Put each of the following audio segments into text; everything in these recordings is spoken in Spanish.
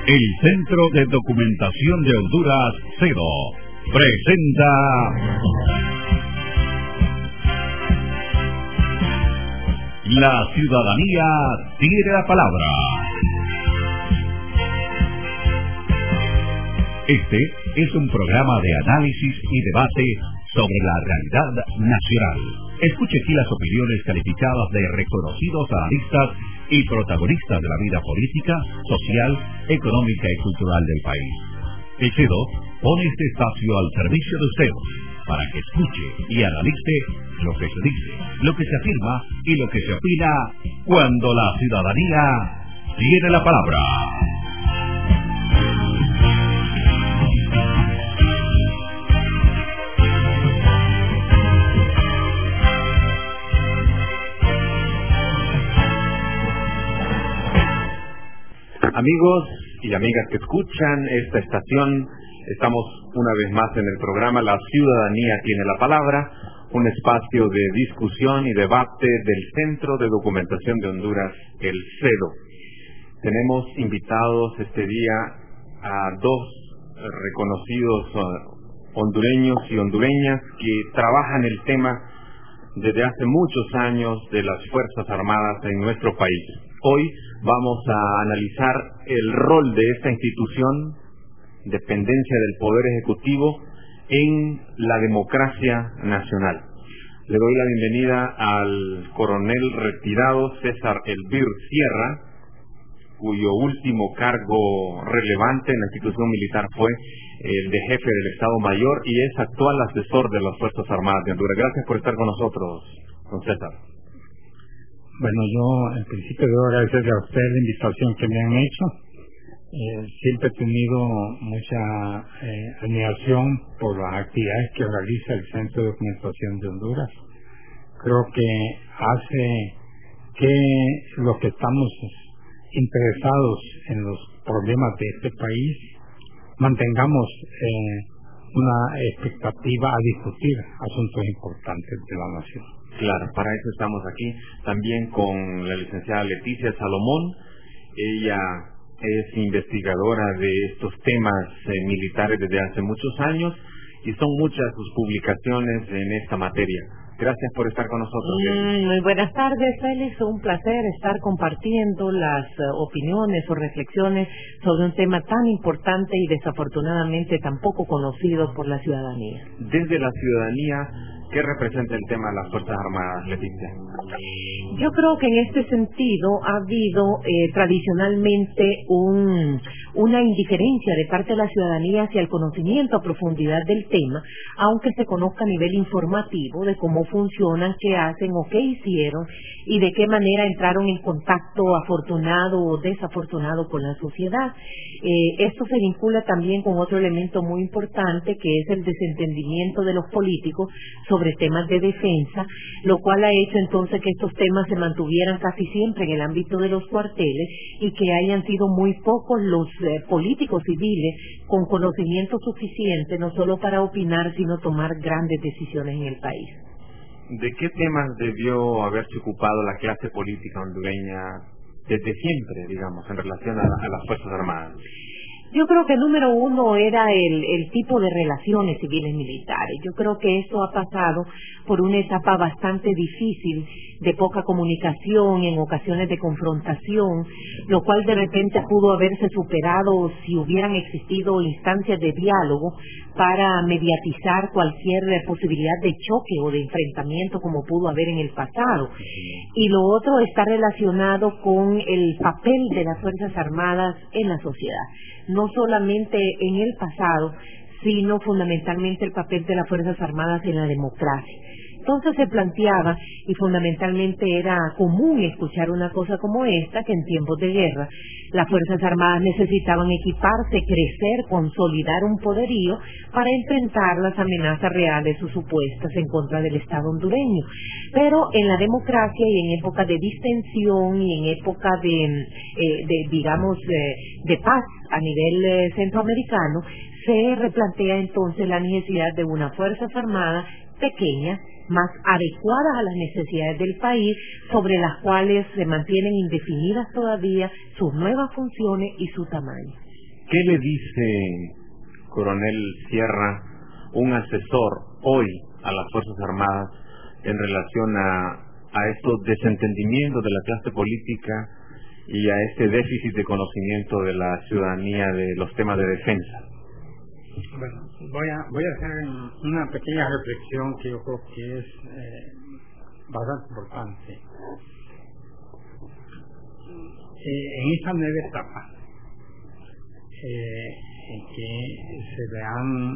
El Centro de Documentación de Honduras, CEDO, presenta La Ciudadanía Tiene la Palabra. Este es un programa de análisis y debate sobre la realidad nacional. Escuche aquí las opiniones calificadas de reconocidos analistas y protagonistas de la vida política, social, económica y cultural del país. El CEDO pone este espacio al servicio de usted para que escuche y analice lo que se dice, lo que se afirma y lo que se opina cuando la ciudadanía tiene la palabra. Amigos y amigas que escuchan esta estación, estamos una vez más en el programa La Ciudadanía Tiene la Palabra, un espacio de discusión y debate del Centro de Documentación de Honduras, el CEDO. Tenemos invitados este día a dos reconocidos hondureños y hondureñas que trabajan el tema desde hace muchos años de las Fuerzas Armadas en nuestro país. Hoy vamos a analizar el rol de esta institución, dependencia del Poder Ejecutivo, en la democracia nacional. Le doy la bienvenida al coronel retirado César Elvir Sierra, cuyo último cargo relevante en la institución militar fue el de jefe del Estado Mayor y es actual asesor de las Fuerzas Armadas de Honduras. Gracias por estar con nosotros, don César. Bueno, yo en principio debo agradecerle a usted la invitación que me han hecho. Siempre he tenido mucha admiración por las actividades que realiza el Centro de Documentación de Honduras. Creo que hace que los que estamos interesados en los problemas de este país mantengamos una expectativa a discutir asuntos importantes de la nación. Claro, para eso estamos aquí también con la licenciada Leticia Salomón. Ella es investigadora de estos temas militares desde hace muchos años y son muchas sus publicaciones en esta materia. Gracias por estar con nosotros. Muy buenas tardes, Félix. Un placer estar compartiendo las opiniones o reflexiones sobre un tema tan importante y desafortunadamente tan poco conocido por la ciudadanía. Desde la ciudadanía, ¿qué representa el tema de las Fuerzas Armadas, Leticia? Yo creo que en este sentido ha habido tradicionalmente una indiferencia de parte de la ciudadanía hacia el conocimiento a profundidad del tema, aunque se conozca a nivel informativo de cómo funcionan, qué hacen o qué hicieron y de qué manera entraron en contacto afortunado o desafortunado con la sociedad. Esto se vincula también con otro elemento muy importante que es el desentendimiento de los políticos sobre temas de defensa, lo cual ha hecho entonces que estos temas se mantuvieran casi siempre en el ámbito de los cuarteles y que hayan sido muy pocos los políticos civiles con conocimiento suficiente no solo para opinar sino tomar grandes decisiones en el país. ¿De qué temas debió haberse ocupado la clase política hondureña desde siempre, digamos, en relación a las Fuerzas Armadas? Yo creo que número uno era el tipo de relaciones civiles militares. Yo creo que esto ha pasado por una etapa bastante difícil, de poca comunicación, en ocasiones de confrontación, lo cual de repente pudo haberse superado si hubieran existido instancias de diálogo para mediatizar cualquier posibilidad de choque o de enfrentamiento como pudo haber en el pasado. Y lo otro está relacionado con el papel de las Fuerzas Armadas en la sociedad. No solamente en el pasado, sino fundamentalmente el papel de las Fuerzas Armadas en la democracia. Entonces se planteaba, y fundamentalmente era común escuchar una cosa como esta, que en tiempos de guerra las Fuerzas Armadas necesitaban equiparse, crecer, consolidar un poderío para enfrentar las amenazas reales o supuestas en contra del Estado hondureño. Pero en la democracia y en época de distensión y en época de paz a nivel centroamericano, se replantea entonces la necesidad de unas Fuerzas Armadas pequeñas, más adecuadas a las necesidades del país, sobre las cuales se mantienen indefinidas todavía sus nuevas funciones y su tamaño. ¿Qué le dice, coronel Sierra, un asesor hoy a las Fuerzas Armadas en relación a estos desentendimientos de la clase política y a este déficit de conocimiento de la ciudadanía de los temas de defensa? Bueno, voy a hacer una pequeña reflexión que yo creo que es bastante importante. En esta nueva etapa en que se le han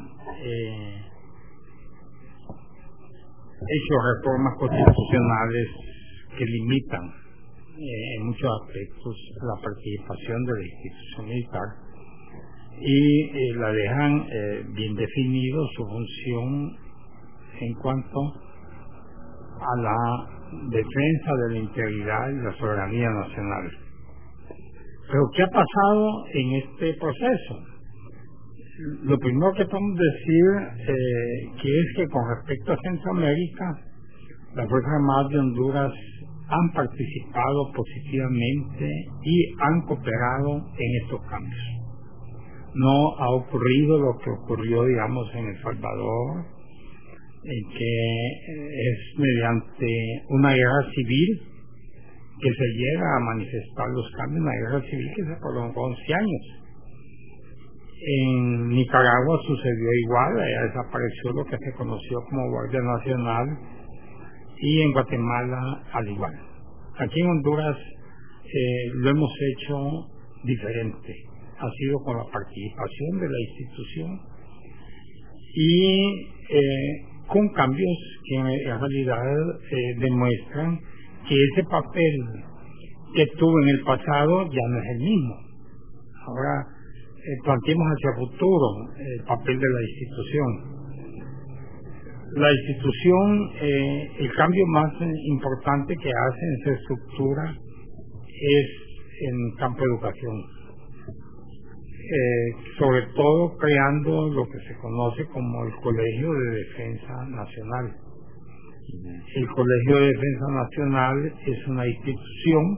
hecho reformas constitucionales que limitan en muchos aspectos la participación de la institución militar y la dejan bien definido su función en cuanto a la defensa de la integridad y la soberanía nacional. Pero ¿qué ha pasado en este proceso? Lo primero que podemos decir que es que con respecto a Centroamérica, las Fuerzas Armadas de Honduras han participado positivamente y han cooperado en estos cambios. No ha ocurrido lo que ocurrió, digamos, en El Salvador, en que es mediante una guerra civil que se llega a manifestar los cambios, una guerra civil que se prolongó 11 años. En Nicaragua sucedió igual, desapareció lo que se conoció como Guardia Nacional, y en Guatemala al igual. Aquí en Honduras lo hemos hecho diferente, ha sido con la participación de la institución y con cambios que en realidad demuestran que ese papel que tuvo en el pasado ya no es el mismo. Ahora planteemos hacia futuro el papel de la institución. La institución, el cambio más importante que hace en su estructura es en campo de educación. Sobre todo creando lo que se conoce como el Colegio de Defensa Nacional. El Colegio de Defensa Nacional es una institución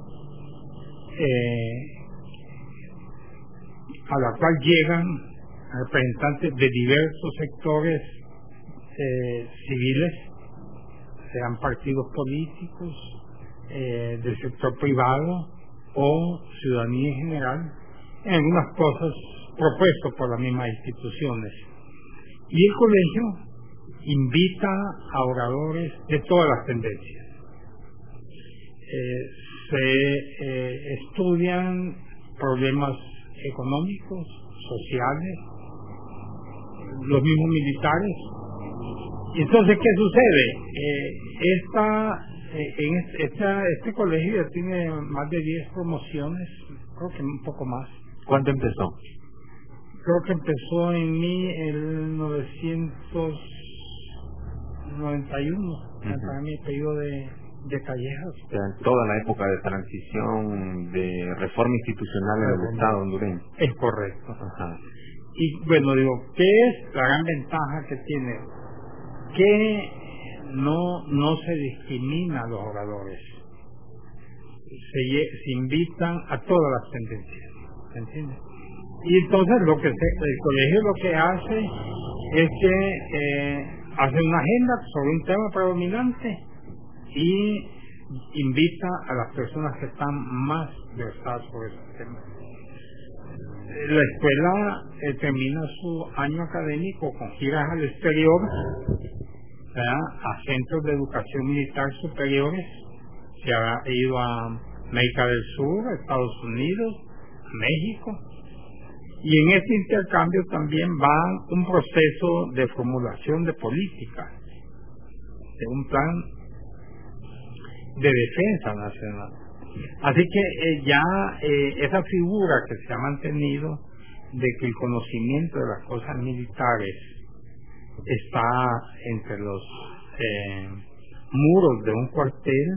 a la cual llegan representantes de diversos sectores civiles, sean partidos políticos, del sector privado o ciudadanía en general, en algunas cosas propuestos por las mismas instituciones. Y el colegio invita a oradores de todas las tendencias. Se estudian problemas económicos, sociales, los mismos militares. Y entonces, ¿qué sucede? Este colegio ya tiene más de 10 promociones, creo que un poco más. ¿Cuándo empezó? Creo que empezó en 1991, para mi periodo de Callejas. O sea, en toda la época de transición, de reforma institucional en el Estado hondureño. Es correcto. Ajá. Y bueno, digo, ¿qué es la gran ventaja que tiene? Que no se discrimina a los oradores. Se invitan a todas las tendencias. ¿Se entiende? Y entonces el colegio lo que hace es que hace una agenda sobre un tema predominante y invita a las personas que están más versadas sobre ese tema. La escuela termina su año académico con giras al exterior, a centros de educación militar superiores. Se ha ido a América del Sur, a Estados Unidos, a México, y en este intercambio también va un proceso de formulación de políticas, de un plan de defensa nacional. Así que esa figura que se ha mantenido de que el conocimiento de las cosas militares está entre los muros de un cuartel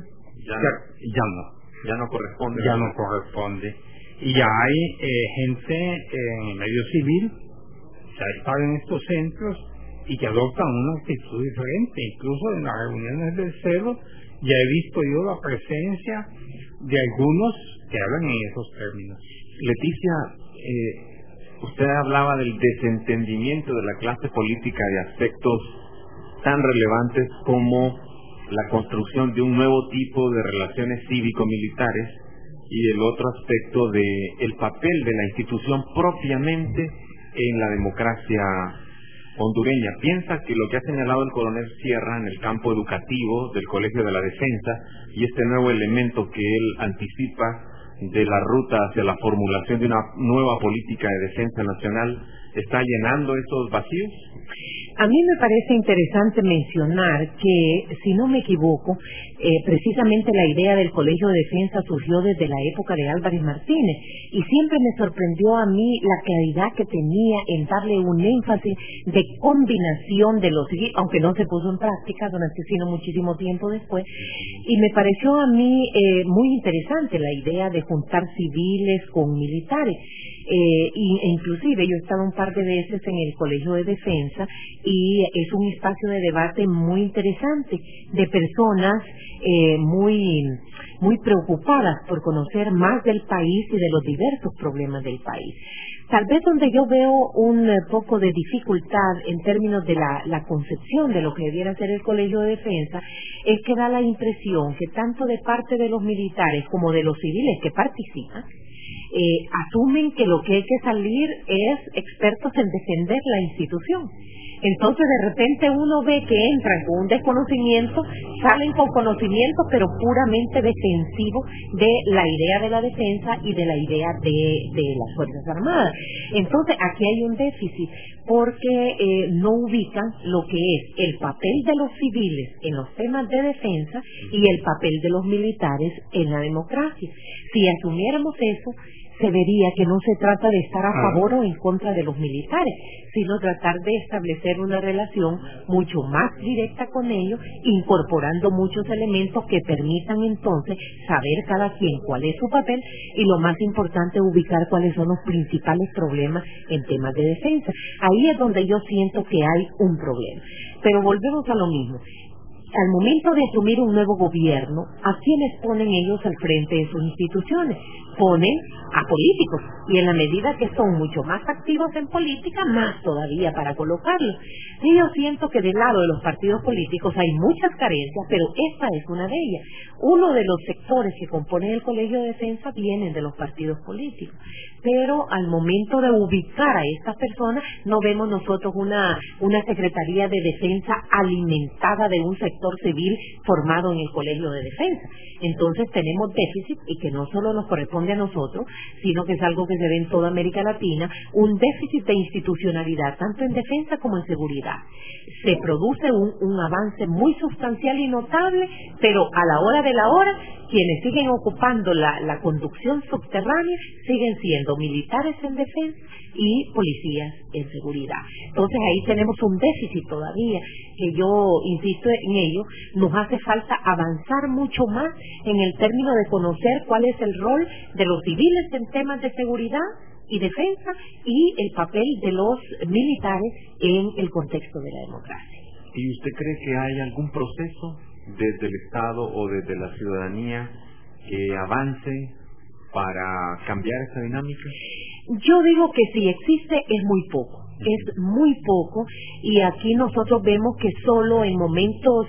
ya no corresponde. Y ya hay gente en el medio civil que ha estado en estos centros y que adoptan una actitud diferente. Incluso en las reuniones del CEDO ya he visto yo la presencia de algunos que hablan en esos términos. Leticia, usted hablaba del desentendimiento de la clase política de aspectos tan relevantes como la construcción de un nuevo tipo de relaciones cívico-militares y el otro aspecto de el papel de la institución propiamente en la democracia hondureña. ¿Piensa que lo que ha señalado el coronel Sierra en el campo educativo del Colegio de la Defensa y este nuevo elemento que él anticipa de la ruta hacia la formulación de una nueva política de defensa nacional está llenando esos vacíos? A mí me parece interesante mencionar que, si no me equivoco, precisamente la idea del Colegio de Defensa surgió desde la época de Álvarez Martínez y siempre me sorprendió a mí la claridad que tenía en darle un énfasis de combinación de los civiles, aunque no se puso en práctica durante sino muchísimo tiempo después, y me pareció a mí muy interesante la idea de juntar civiles con militares. Inclusive yo he estado un par de veces en el Colegio de Defensa y es un espacio de debate muy interesante de personas muy preocupadas por conocer más del país y de los diversos problemas del país. Tal vez donde yo veo un poco de dificultad en términos de la concepción de lo que debiera ser el Colegio de Defensa es que da la impresión que tanto de parte de los militares como de los civiles que participan asumen que lo que hay que salir es expertos en defender la institución. Entonces de repente uno ve que entran con un desconocimiento, salen con conocimiento pero puramente defensivo de la idea de la defensa y de la idea de las Fuerzas Armadas. Entonces aquí hay un déficit porque no ubican lo que es el papel de los civiles en los temas de defensa y el papel de los militares en la democracia. Si asumiéramos eso, se vería que no se trata de estar a favor o en contra de los militares, sino tratar de establecer una relación mucho más directa con ellos, incorporando muchos elementos que permitan entonces saber cada quien cuál es su papel y lo más importante, ubicar cuáles son los principales problemas en temas de defensa. Ahí es donde yo siento que hay un problema. Pero volvemos a lo mismo. Al momento de asumir un nuevo gobierno, ¿a quiénes ponen ellos al frente de sus instituciones? Ponen a políticos, y en la medida que son mucho más activos en política, más todavía para colocarlos. Y yo siento que del lado de los partidos políticos hay muchas carencias, pero esta es una de ellas. Uno de los sectores que componen el Colegio de Defensa vienen de los partidos políticos, pero al momento de ubicar a estas personas, no vemos nosotros una Secretaría de Defensa alimentada de un sector civil formado en el Colegio de Defensa. Entonces tenemos déficit, y que no solo nos corresponde a nosotros, sino que es algo que se ve en toda América Latina, un déficit de institucionalidad, tanto en defensa como en seguridad. Se produce un avance muy sustancial y notable, pero a la hora de la hora, quienes siguen ocupando la conducción subterránea siguen siendo militares en defensa y policías en seguridad. Entonces ahí tenemos un déficit todavía, que yo insisto en ello, nos hace falta avanzar mucho más en el término de conocer cuál es el rol de los civiles en temas de seguridad y defensa y el papel de los militares en el contexto de la democracia. ¿Y usted cree que hay algún proceso desde el Estado o desde la ciudadanía que avance para cambiar esa dinámica? Yo digo que si existe es muy poco. Es muy poco, y aquí nosotros vemos que solo en momentos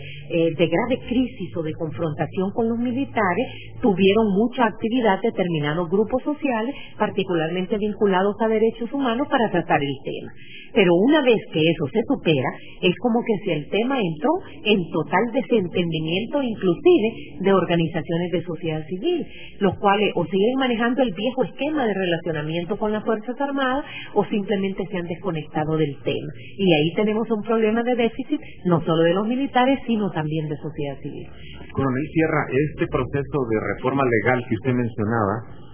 de grave crisis o de confrontación con los militares tuvieron mucha actividad determinados grupos sociales, particularmente vinculados a derechos humanos, para tratar el tema. Pero una vez que eso se supera, es como que si el tema entró en total desentendimiento, inclusive de organizaciones de sociedad civil, los cuales o siguen manejando el viejo esquema de relacionamiento con las Fuerzas Armadas o simplemente se han desconectado del tema. Y ahí tenemos un problema de déficit, no solo de los militares, sino también de sociedad civil. Coronel Sierra, este proceso de reforma legal que usted mencionaba,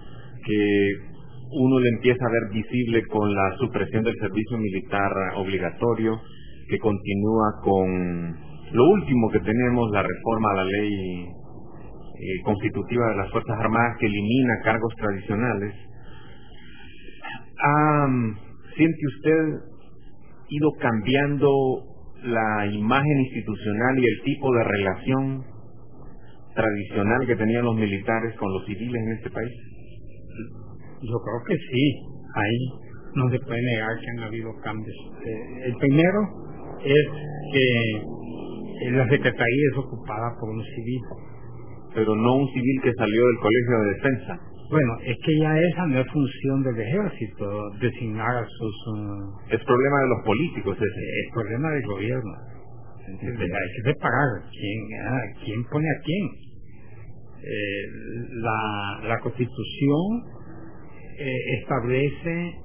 que uno le empieza a ver visible con la supresión del servicio militar obligatorio, que continúa con lo último que tenemos, la reforma a la ley constitutiva de las Fuerzas Armadas, que elimina cargos tradicionales. ¿Siente usted ido cambiando la imagen institucional y el tipo de relación tradicional que tenían los militares con los civiles en este país? Yo creo que sí, hay no se puede negar que han habido cambios. El primero es que la Secretaría es ocupada por un civil. Pero no un civil que salió del Colegio de Defensa. Bueno, es que ya esa no es función del ejército, designar a sus... Es problema de los políticos ese. Es problema del gobierno. Entonces, hay que separar quién pone a quién. La Constitución establece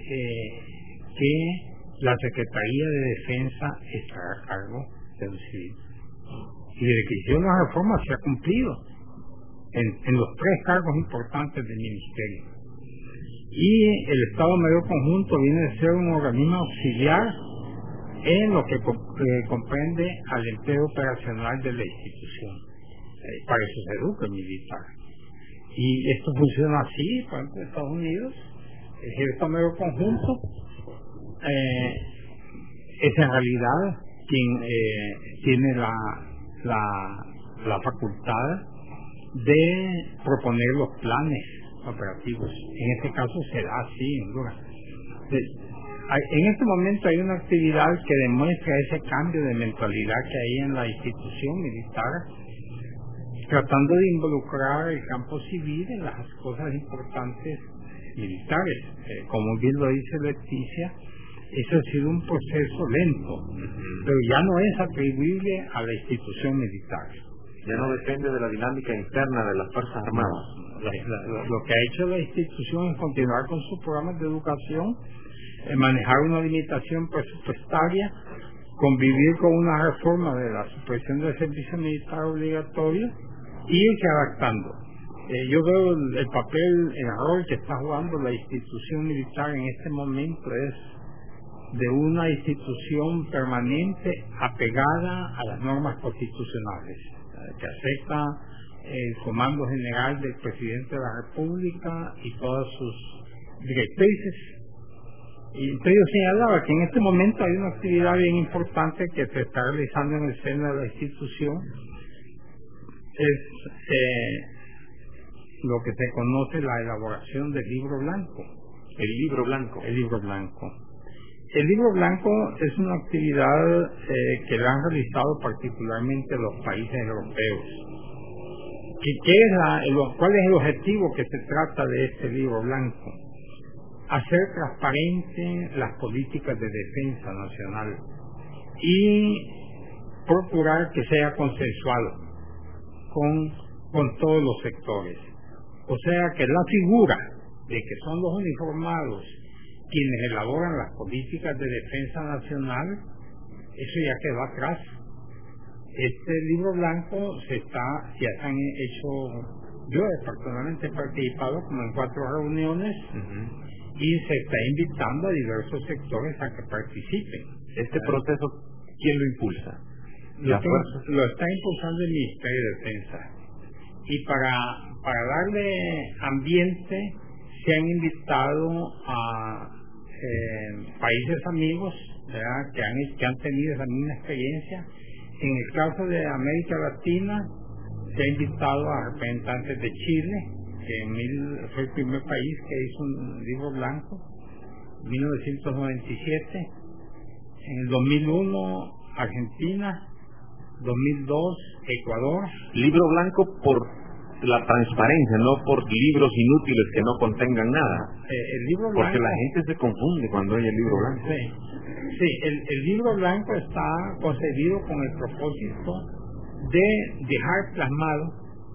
que la Secretaría de Defensa estará a cargo de un civil. Y desde que hicieron la reforma se ha cumplido en los 3 cargos importantes del ministerio. Y el Estado Mayor Conjunto viene a ser un organismo auxiliar en lo que comprende al empleo operacional de la institución. Para eso se educa el militar. Y esto funciona así, por ejemplo, en Estados Unidos. El Estado Mayor Conjunto es en realidad quien tiene la facultad de proponer los planes operativos. En este caso se da así en Honduras. En este momento hay una actividad que demuestra ese cambio de mentalidad que hay en la institución militar, tratando de involucrar el campo civil en las cosas importantes militares. Como bien lo dice Leticia, eso ha sido un proceso lento, pero ya no es atribuible a la institución militar. Ya no depende de la dinámica interna de las Fuerzas Armadas. Lo que ha hecho la institución es continuar con sus programas de educación, manejar una limitación presupuestaria, convivir con una reforma de la supresión del servicio militar obligatorio y irse adaptando. Yo veo el papel, el rol que está jugando la institución militar en este momento es de una institución permanente apegada a las normas constitucionales, que acepta el comando general del presidente de la República y todas sus directrices. Y entonces yo señalaba que en este momento hay una actividad bien importante que se está realizando en el seno de la institución. Es lo que se conoce la elaboración del libro blanco. El libro blanco. El libro blanco. El libro blanco es una actividad que la han realizado particularmente los países europeos. ¿Cuál es el objetivo que se trata de este libro blanco? Hacer transparente las políticas de defensa nacional y procurar que sea consensuado con todos los sectores. O sea que la figura de que son los uniformados quienes elaboran las políticas de defensa nacional, eso ya quedó atrás. Este libro blanco ya se han hecho, yo personalmente he participado como en 4 reuniones y se está invitando a diversos sectores a que participen. ¿Este proceso quién lo impulsa? Lo está impulsando el Ministerio de Defensa. Y para darle ambiente se han invitado a países amigos, ¿verdad?, que han tenido esa misma experiencia. En el caso de América Latina se ha invitado a representantes de Chile, que fue el primer país que hizo un libro blanco, 1997. En el 2001 Argentina, 2002 Ecuador. Libro blanco por la transparencia, no por libros inútiles que no contengan nada. El libro blanco, porque la gente se confunde cuando oye el libro blanco. Sí, el libro blanco está concebido con el propósito de dejar plasmado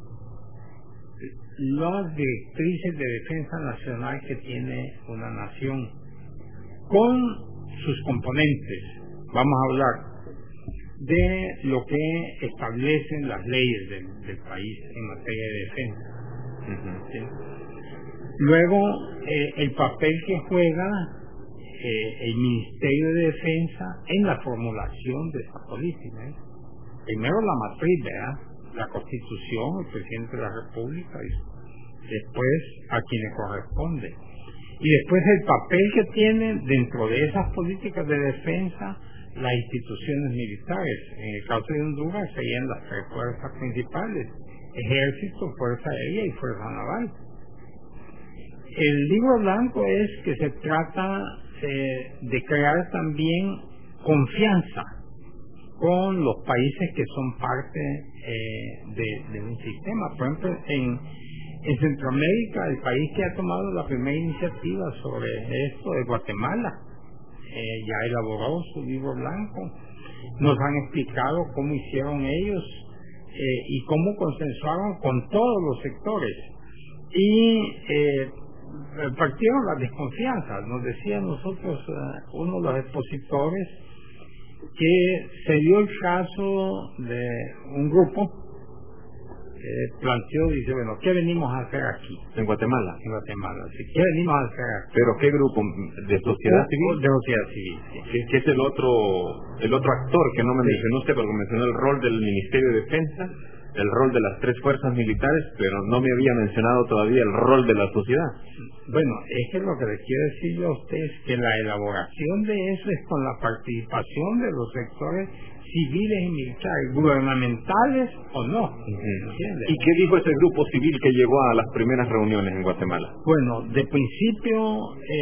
las directrices de defensa nacional que tiene una nación con sus componentes. Vamos a hablar de lo que establecen las leyes del país en materia de defensa. ¿Sí? Luego, el papel que juega el Ministerio de Defensa en la formulación de esa política. Primero la matriz, ¿verdad?, la Constitución, el presidente de la República, y después a quienes corresponde. Y después el papel que tienen dentro de esas políticas de defensa las instituciones militares. En el caso de Honduras serían las 3 fuerzas principales: Ejército, Fuerza Aérea y Fuerza Naval. el libro blanco es que se trata de crear también confianza con los países que son parte de un sistema. Por ejemplo, en Centroamérica, el país que ha tomado la primera iniciativa sobre esto es Guatemala. Ya elaboró su libro blanco. Nos han explicado cómo hicieron ellos y cómo consensuaron con todos los sectores. Y partieron las desconfianzas. Nos decía nosotros uno de los expositores que se dio el caso de un grupo planteó, dice, bueno, ¿qué venimos a hacer aquí? En Guatemala. En Guatemala, sí. ¿Qué venimos a hacer aquí? ¿Pero qué grupo? ¿De sociedad civil? De sociedad civil, sí. Que es el otro actor que no me mencionó usted, porque mencionó el rol del Ministerio de Defensa, el rol de las 3 fuerzas militares, pero no me había mencionado todavía el rol de la sociedad. Bueno, es que lo que le quiero decir a usted es que la elaboración de eso es con la participación de los sectores civiles y militares, gubernamentales o no. ¿Y qué dijo ese grupo civil que llegó a las primeras reuniones en Guatemala? Bueno, de principio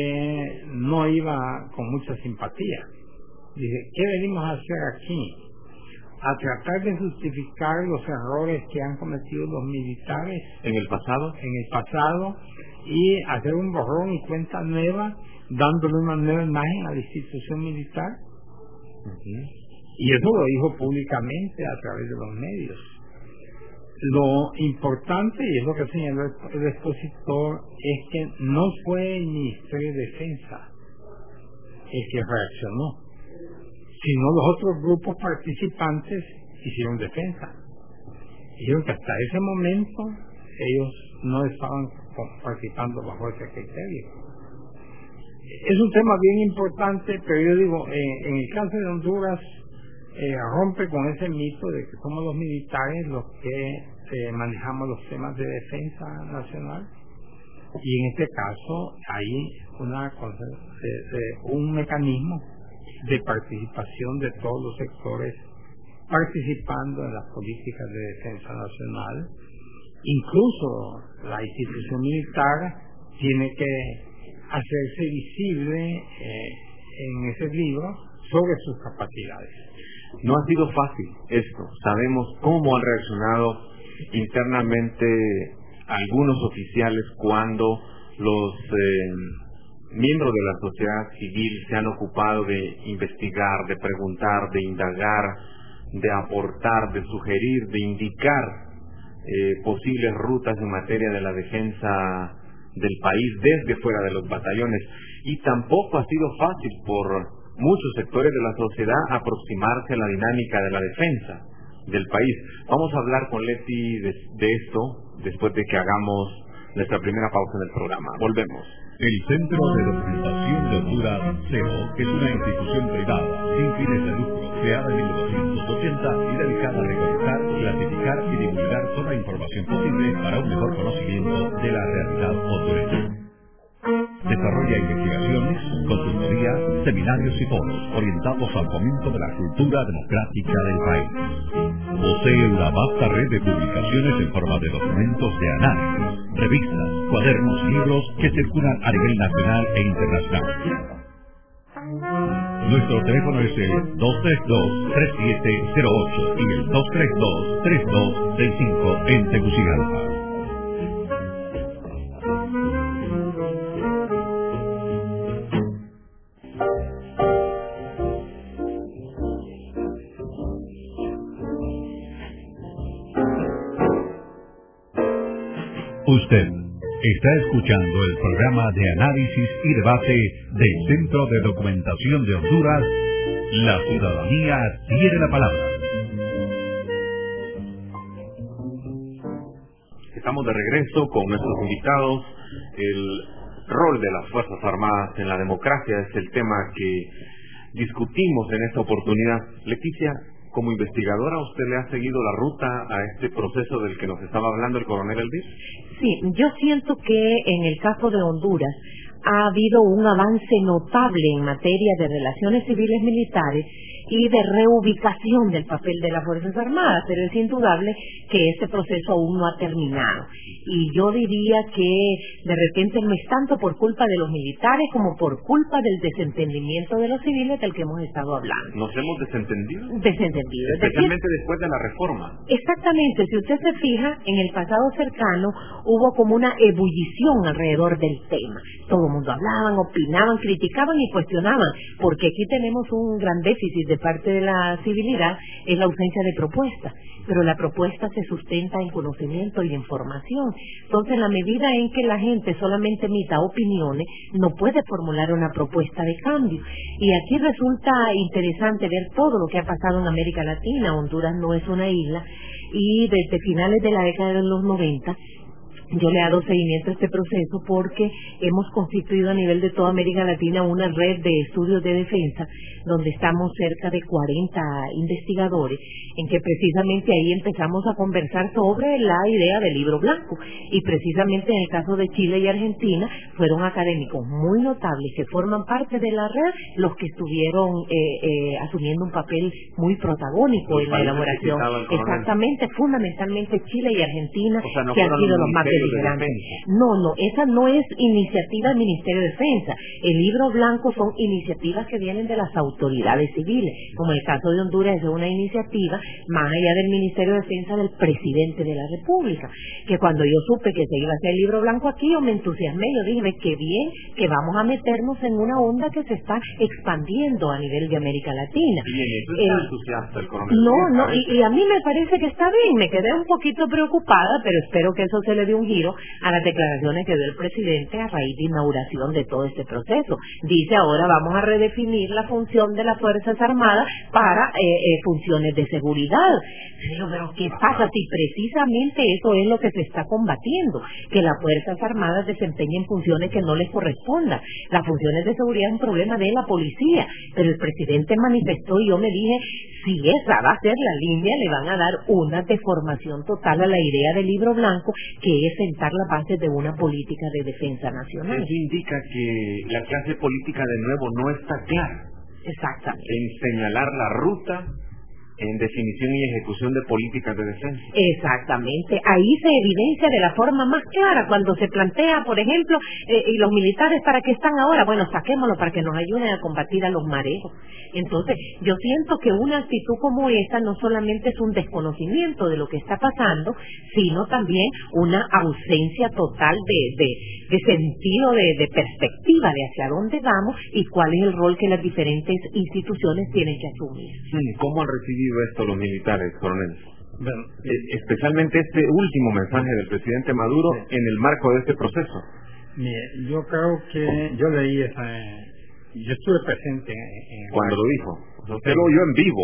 no iba con mucha simpatía. Dice, ¿qué venimos a hacer aquí? A tratar de justificar los errores que han cometido los militares en el pasado y hacer un borrón y cuenta nueva, dándole una nueva imagen a la institución militar. Y eso lo dijo públicamente a través de los medios. Lo importante, y es lo que señaló el expositor, es que no fue el Ministerio de Defensa el que reaccionó, sino los otros grupos participantes hicieron defensa. Dijeron que hasta ese momento ellos no estaban participando bajo ese criterio. Es un tema bien importante, pero yo digo, en el caso de Honduras, rompe con ese mito de que somos los militares los que manejamos los temas de defensa nacional, y en este caso hay un mecanismo de participación de todos los sectores participando en las políticas de defensa nacional. Incluso la institución militar tiene que hacerse visible en ese libro sobre sus capacidades. No ha sido fácil esto. Sabemos cómo han reaccionado internamente algunos oficiales cuando los miembros de la sociedad civil se han ocupado de investigar, de preguntar, de indagar, de aportar, de sugerir, de indicar posibles rutas en materia de la defensa del país desde fuera de los batallones. Y tampoco ha sido fácil por muchos sectores de la sociedad aproximarse a la dinámica de la defensa del país. Vamos a hablar con Leti de esto después de que hagamos nuestra primera pausa en el programa. Volvemos. El Centro de Documentación de Honduras, CEO, es una institución privada sin fines de lucro, creada en 1980 y dedicada a recolectar, clasificar y divulgar toda información posible para un mejor conocimiento de la realidad hondureña. Desarrolla investigaciones, consultoría, seminarios y foros orientados al fomento de la cultura democrática del país. Posee una vasta red de publicaciones en forma de documentos de análisis, revistas, cuadernos, libros que circulan a nivel nacional e internacional. Nuestro teléfono es el 232-3708 y el 232-3265 en Tegucigalpa. Usted está escuchando el programa de análisis y debate del Centro de Documentación de Honduras. La ciudadanía tiene la palabra. Estamos de regreso con nuestros invitados. El rol de las Fuerzas Armadas en la democracia es el tema que discutimos en esta oportunidad. Leticia, como investigadora, ¿usted le ha seguido la ruta a este proceso del que nos estaba hablando el coronel Elvis? Sí, yo siento que en el caso de Honduras ha habido un avance notable en materia de relaciones civiles militares y de reubicación del papel de las Fuerzas Armadas, pero es indudable que este proceso aún no ha terminado. Y yo diría que de repente no es tanto por culpa de los militares como por culpa del desentendimiento de los civiles del que hemos estado hablando. ¿Nos hemos desentendido? Desentendido. Especialmente después de la reforma. Exactamente. Si usted se fija, en el pasado cercano hubo como una ebullición alrededor del tema. Todo el mundo hablaban, opinaban, criticaban y cuestionaban, porque aquí tenemos un gran déficit de parte de la civilidad, es la ausencia de propuestas, pero la propuesta se sustenta en conocimiento y en formación. Entonces, en la medida en que la gente solamente emita opiniones, no puede formular una propuesta de cambio. Y aquí resulta interesante ver todo lo que ha pasado en América Latina. Honduras no es una isla, y desde finales de la década de los 90, yo le he dado seguimiento a este proceso porque hemos constituido a nivel de toda América Latina una red de estudios de defensa donde estamos cerca de 40 investigadores, en que precisamente ahí empezamos a conversar sobre la idea del libro blanco. Y precisamente en el caso de Chile y Argentina fueron académicos muy notables que forman parte de la red los que estuvieron asumiendo un papel muy protagónico en la elaboración. Exactamente, fundamentalmente Chile y Argentina, o sea, no que han sido los más beligerantes. No, esa no es iniciativa del Ministerio de Defensa. El libro blanco son iniciativas que vienen de las autoridades civiles, como el caso de Honduras es una iniciativa más allá del Ministerio de Defensa del presidente de la República, que cuando yo supe que se iba a hacer el libro blanco aquí, yo me entusiasmé, yo dije, qué bien que vamos a meternos en una onda que se está expandiendo a nivel de América Latina. Bien, eso está entusiasta el coronel. No, y a mí me parece que está bien, me quedé un poquito preocupada, pero espero que eso se le dé un giro a las declaraciones que dio el presidente a raíz de inauguración de todo este proceso. Dice, ahora vamos a redefinir la función de las Fuerzas Armadas para funciones de seguridad. Pero ¿qué pasa si precisamente eso es lo que se está combatiendo? Que las Fuerzas Armadas desempeñen funciones que no les correspondan. Las funciones de seguridad es un problema de la policía, pero el presidente manifestó y yo me dije, si esa va a ser la línea, le van a dar una deformación total a la idea del libro blanco, que es sentar las bases de una política de defensa nacional. Eso indica que la clase política de nuevo no está clara. Exactamente. En señalar la ruta, en definición y ejecución de políticas de defensa. Exactamente. Ahí se evidencia de la forma más clara cuando se plantea, por ejemplo, y los militares, ¿para qué están ahora? Bueno, saquémoslo para que nos ayuden a combatir a los mareos. Entonces, yo siento que una actitud como esta no solamente es un desconocimiento de lo que está pasando, sino también una ausencia total de sentido, de perspectiva de hacia dónde vamos y cuál es el rol que las diferentes instituciones tienen que asumir. ¿Cómo han recibido esto los militares, coronel? Bueno, especialmente este último mensaje del presidente Maduro en el marco de este proceso. mire, yo creo que yo leí yo estuve presente cuando lo dijo. Usted lo oyó en vivo.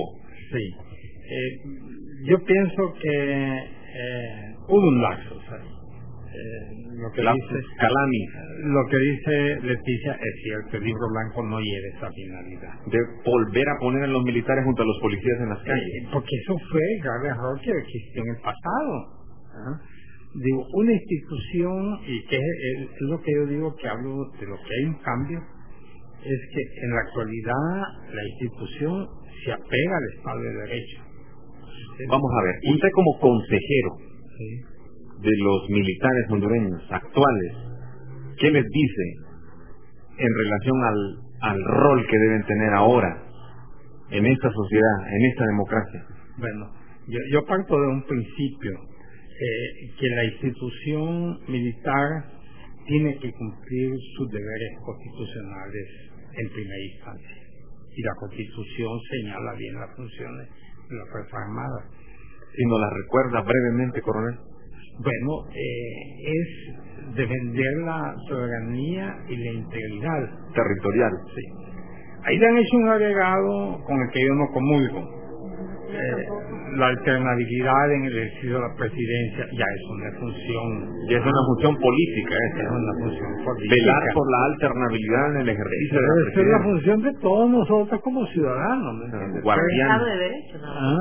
Sí. Yo pienso que hubo un lapsus ahí. Lo que dice Leticia es cierto, el libro blanco no lleva esa finalidad. De volver a poner a los militares junto a los policías en las calles. Porque eso fue el grave error que existió en el pasado. Digo, una institución, y que es lo que yo digo que hablo de lo que hay un cambio, es que en la actualidad la institución se apega al Estado de Derecho. Vamos a ver, usted como consejero de los militares hondureños actuales, ¿qué les dice en relación al rol que deben tener ahora en esta sociedad, en esta democracia? Bueno, yo parto de un principio, que la institución militar tiene que cumplir sus deberes constitucionales en primera instancia. Y la Constitución señala bien las funciones de las Fuerzas Armadas. Si nos las recuerda brevemente, coronel. Bueno, es defender la soberanía y la integridad territorial. Sí. Ahí le han hecho un agregado con el que yo no comulgo. La alternabilidad en el ejercicio de la presidencia ya es una función. Ya es una función política. Es una función política. Velar por la alternabilidad en el ejercicio de la presidencia. Esa es la función de todos nosotros como ciudadanos. Estado de Derecho.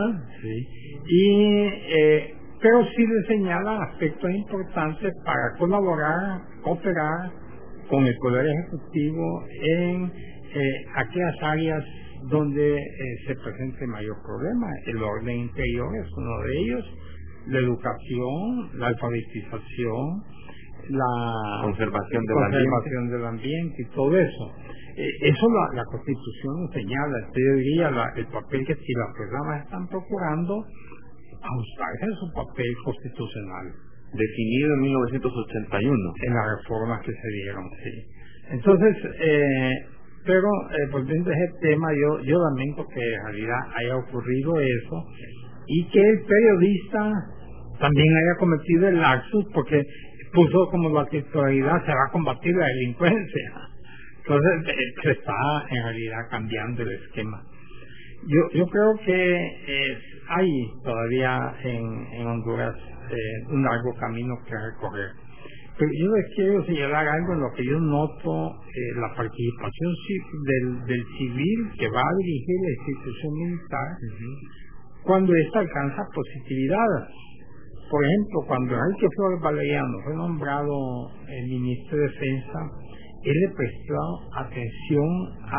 Sí. Pero sí le señala aspectos importantes para colaborar, cooperar con el Poder Ejecutivo en aquellas áreas donde se presente mayor problema. El orden interior es uno de ellos, la educación, la alfabetización, la conservación del ambiente y todo eso. Eso la Constitución nos señala. Yo diría el papel que si las programas están procurando ajustarse a su papel constitucional. Definido en 1981. En las reformas que se dieron, sí. Entonces, pero volviendo a ese tema, yo lamento que en realidad haya ocurrido eso y que el periodista también haya cometido el lapsus porque puso como la titularidad se va a combatir la delincuencia. Entonces se está en realidad cambiando el esquema. Yo creo que hay todavía en Honduras un largo camino que recorrer. Pero yo les quiero señalar algo en lo que yo noto, la participación del civil que va a dirigir la institución militar cuando ésta alcanza positividad. Por ejemplo, cuando Enrique Flores Valeriano fue nombrado ministro de Defensa, él le prestó atención a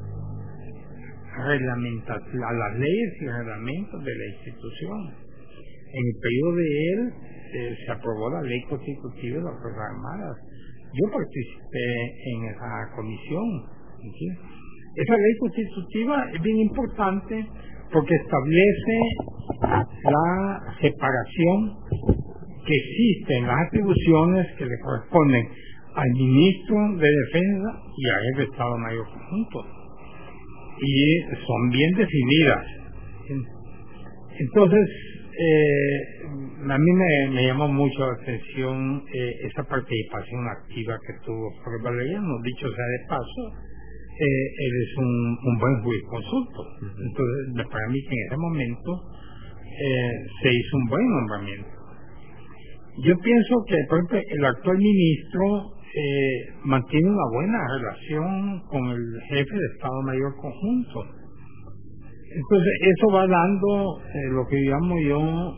las leyes y reglamentos de la institución. En el periodo de él se aprobó la ley constitutiva de las Fuerzas Armadas. Yo participé en esa comisión. ¿Sí? Esa ley constitutiva es bien importante porque establece la separación que existe en las atribuciones que le corresponden al ministro de Defensa y al jefe de Estado Mayor Conjunto. Y son bien definidas. Entonces, a mí me llamó mucho la atención esa participación activa que tuvo Flores Valeriano. Dicho sea de paso, él es un buen jurisconsulto. Entonces, para mí que en ese momento se hizo un buen nombramiento. Yo pienso que, por ejemplo, el actual ministro mantiene una buena relación con el jefe de Estado Mayor Conjunto. Entonces, eso va dando lo que llamo yo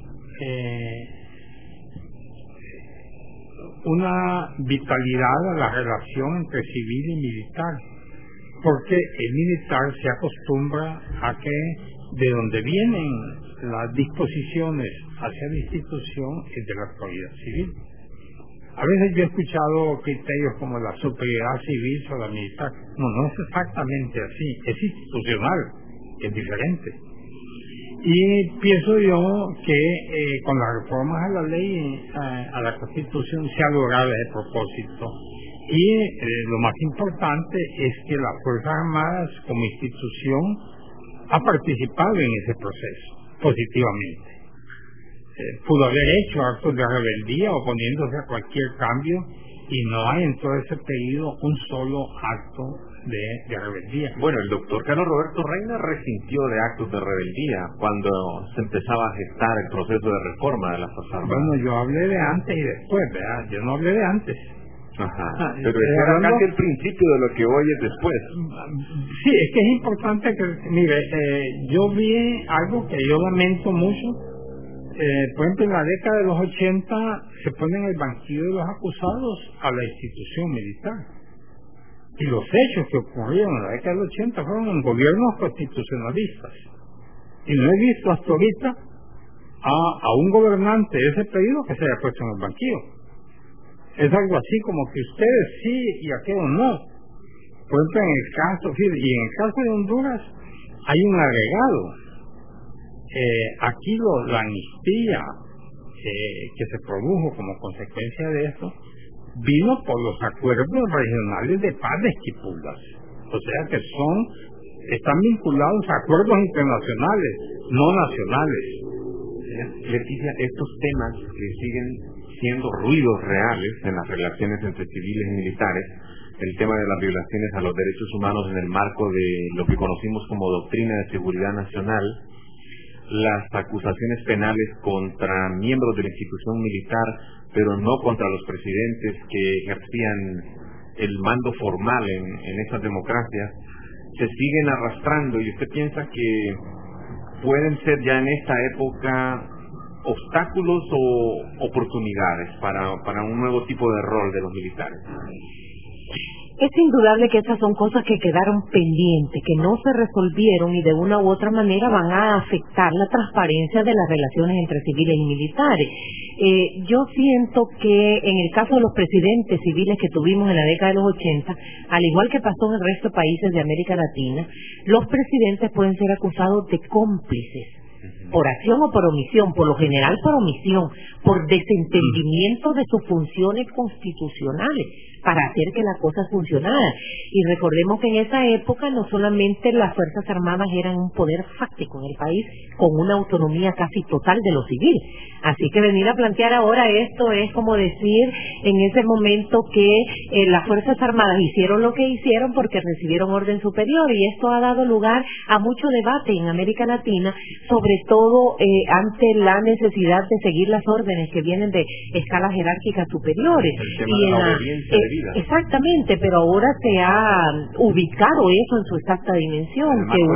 una vitalidad a la relación entre civil y militar, porque el militar se acostumbra a que de donde vienen las disposiciones hacia la institución es de la autoridad civil. A veces yo he escuchado criterios como la superioridad civil sobre la militar. No es exactamente así, es institucional, es diferente. Y pienso yo que con las reformas a la ley, a la Constitución, se ha logrado ese propósito. Y lo más importante es que las Fuerzas Armadas como institución ha participado en ese proceso positivamente. Pudo haber hecho actos de rebeldía oponiéndose a cualquier cambio y no hay en todo ese periodo un solo acto de rebeldía. Bueno, el doctor Carlos Roberto Reina resintió de actos de rebeldía cuando se empezaba a gestar el proceso de reforma de las Fuerzas Armadas. Bueno, yo hablé de antes y después, ¿verdad? Yo no hablé de antes. Ajá, pero ese era casi el principio de lo que hoy es después. Sí, es que es importante que, mire, yo vi algo que yo lamento mucho. Por ejemplo, en la década de los 80 se ponen el banquillo de los acusados a la institución militar. Y los hechos que ocurrieron en la década de los 80 fueron en gobiernos constitucionalistas. Y no he visto hasta ahorita a un gobernante de ese periodo que se haya puesto en el banquillo. Es algo así como que ustedes sí y aquellos no. Por ejemplo, en el caso, y en el caso de Honduras hay un agregado. Aquí la amnistía que se produjo como consecuencia de esto vino por los acuerdos regionales de paz de Esquipulas. O sea que están vinculados a acuerdos internacionales, no nacionales. Leticia, estos temas que siguen siendo ruidos reales en las relaciones entre civiles y militares, el tema de las violaciones a los derechos humanos en el marco de lo que conocimos como Doctrina de Seguridad Nacional, las acusaciones penales contra miembros de la institución militar, pero no contra los presidentes que ejercían el mando formal en esas democracias, se siguen arrastrando. ¿Y usted piensa que pueden ser ya en esta época obstáculos o oportunidades para un nuevo tipo de rol de los militares? Es indudable que estas son cosas que quedaron pendientes, que no se resolvieron y de una u otra manera van a afectar la transparencia de las relaciones entre civiles y militares. Yo siento que en el caso de los presidentes civiles que tuvimos en la década de los 80, al igual que pasó en el resto de países de América Latina, los presidentes pueden ser acusados de cómplices, por acción o por omisión, por lo general por omisión, por desentendimiento de sus funciones constitucionales, para hacer que la cosa funcionara. Y recordemos que en esa época no solamente las Fuerzas Armadas eran un poder fáctico en el país, con una autonomía casi total de lo civil. Así que venir a plantear ahora esto es como decir en ese momento que las Fuerzas Armadas hicieron lo que hicieron porque recibieron orden superior, y esto ha dado lugar a mucho debate en América Latina, sobre todo ante la necesidad de seguir las órdenes que vienen de escalas jerárquicas superiores. Exactamente, pero ahora se ha ubicado eso en su exacta dimensión,